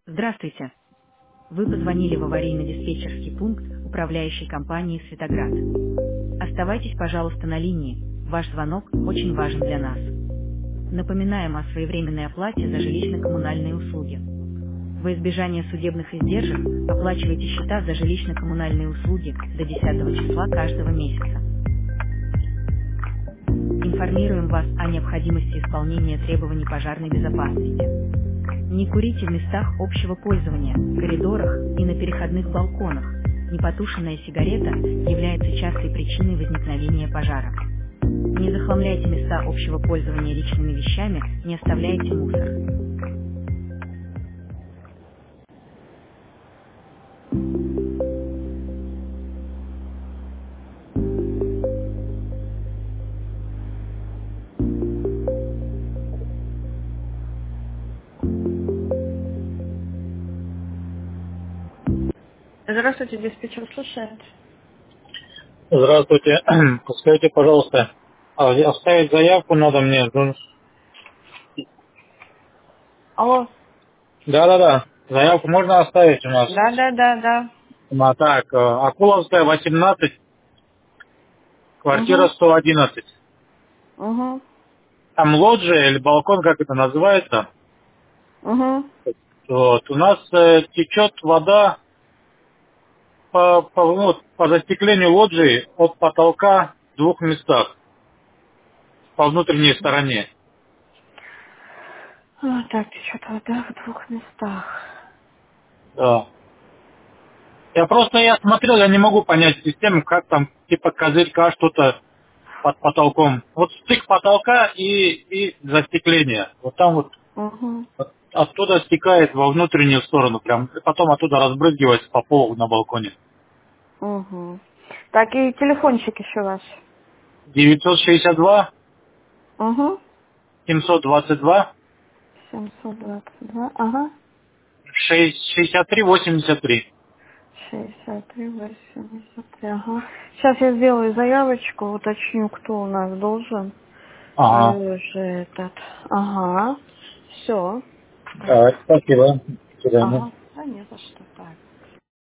Здравствуйте. Вы позвонили в аварийно-диспетчерский пункт управляющей компании «Светоград». Оставайтесь, пожалуйста, на линии. Ваш звонок очень важен для нас. Напоминаем о своевременной оплате за жилищно-коммунальные услуги. Во избежание судебных издержек оплачивайте счета за жилищно-коммунальные услуги до 10 числа каждого месяца. Информируем вас о необходимости исполнения требований пожарной безопасности. Не курите в местах общего пользования, коридорах и на переходных балконах. Непотушенная сигарета является частой причиной возникновения пожара. Не захламляйте места общего пользования личными вещами, не оставляйте мусор. Здравствуйте, диспетчер слушает. Здравствуйте. Скажите, пожалуйста, оставить заявку надо мне? Алло. Да. Заявку можно оставить у нас? Да. Так, Акуловская, 18, квартира Угу. 111. Угу. Там лоджия или балкон, как это называется. Угу. Вот. У нас течет вода по застеклению лоджии от потолка в двух местах, по внутренней стороне. Так, течет вода в двух местах. Да. Я смотрел, я не могу понять систему, как там типа козырька что-то под потолком. Вот стык потолка и застекление. Вот там Угу. оттуда стекает во внутреннюю сторону прям. И потом оттуда разбрызгивается по полу на балконе. Угу. Так, и телефончик еще ваш. 962 Угу. 722 722. Ага. 63 83. 63, 83. Ага. Сейчас я сделаю заявочку, уточню, кто у нас должен. Ага. Вы уже этот. Ага. Все. Так, спасибо. До свидания. Ага. Да не за что. Так.